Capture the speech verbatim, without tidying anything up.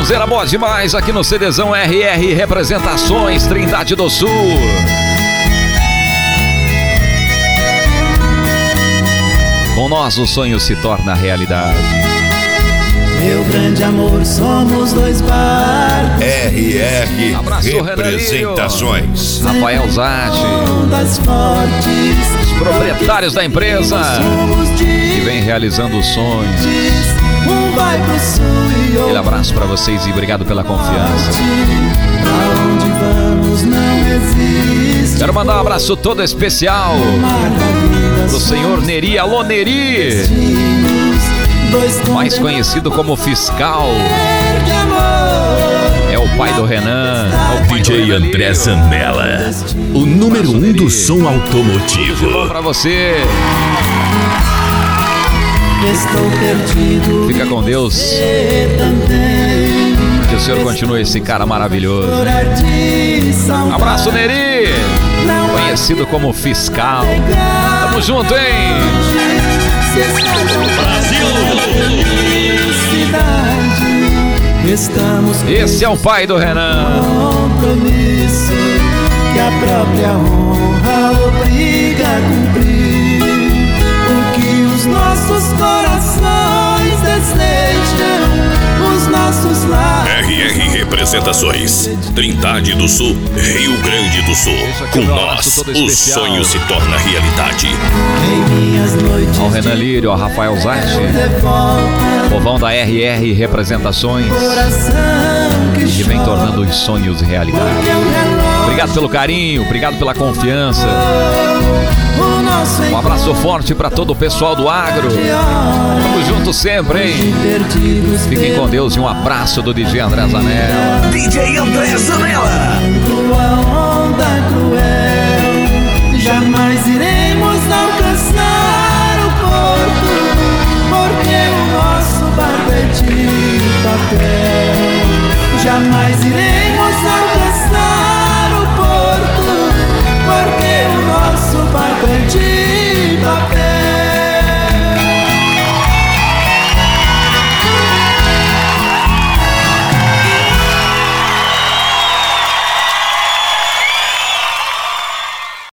sonzeira boa demais aqui no CDzão R R Representações, Trindade do Sul. Com nós o sonho se torna realidade. Meu grande amor, somos dois barcos. R R Abraço, Representações. Rafael Zatti, Ondas fortes, os proprietários da empresa que vem realizando os sonhos. um vai pro sul e outro. Aquele abraço pra vocês e obrigado pela confiança. Aonde vamos não existe. Quero mandar um abraço todo especial pro senhor Neri. Alô, Neri, mais conhecido como Fiscal. É o pai do Renan, é o pai D J do Renan André Lírio. Zanella, o número um do som automotivo. Bom pra você. Estou perdido. Fica com Deus. Você também. Que o Senhor continue esse cara maravilhoso. Chorar de saudade. Abraço, Neri, Não há conhecido como Fiscal. pegar. Tamo junto, hein? Se Brasil. Estamos Esse é o pai do Renan. compromisso que a própria honra obriga a cumprir. O que os nossos corações desejam, os nossos lares. R R Representações, Trindade do Sul, Rio Grande do Sul. Com nós, o sonho se torna realidade. Em minhas noites Ao Renan Lírio, ao Rafael Zatti, de volta, povão da R R Representações, coração que que vem chora. tornando os sonhos realidade. Porque o relógio, Obrigado pelo carinho, obrigado pela confiança. o nosso Um abraço forte pra todo o pessoal do agro. Tamo junto sempre, hein? perdidos Fiquem com Deus e um abraço do D J André Zanella. D J André Zanella. tua onda cruel. Jamais iremos alcançar o porto, porque o nosso barco é de papel. Jamais iremos